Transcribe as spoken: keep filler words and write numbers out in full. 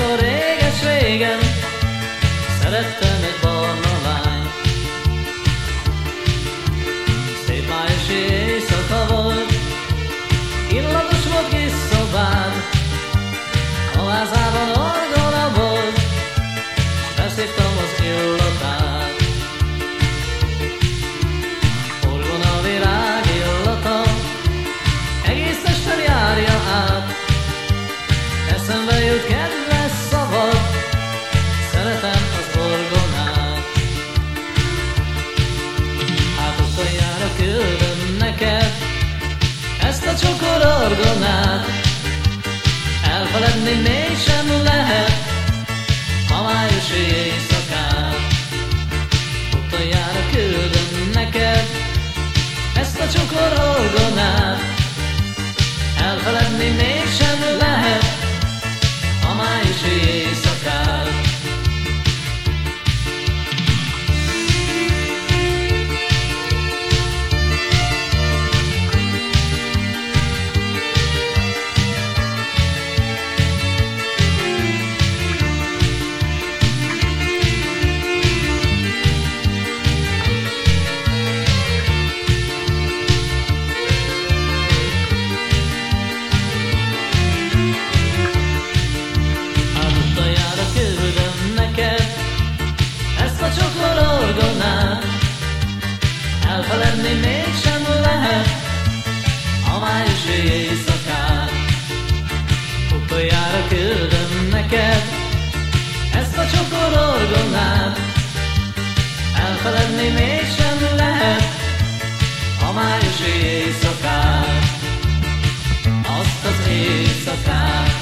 Mikor réges-régen szerettem egy barna lányt. Szép májusi éjszaka volt, illatos volt kis szobád. A házában orgona volt, s beszívtam az illatát. Orgona virág illata egész este járja át. Eszembe jut kedves szavad, szeretem az orgonát. Hát utoljára küldöm neked ezt a csokor orgonát. Elfeledni mégsem lehet a májusi éjszakát. Utoljára küldöm neked ezt a csokor orgonát. Elfeledni mégsem lehet a májusi éjszakát. Csokor orgonát, elfeledni mégsem lehet a májusi éjszakát. Utoljára küldöm neked ezt a csokor orgonát. Elfeledni mégsem lehet a májusi éjszakát. Azt az éjszakát,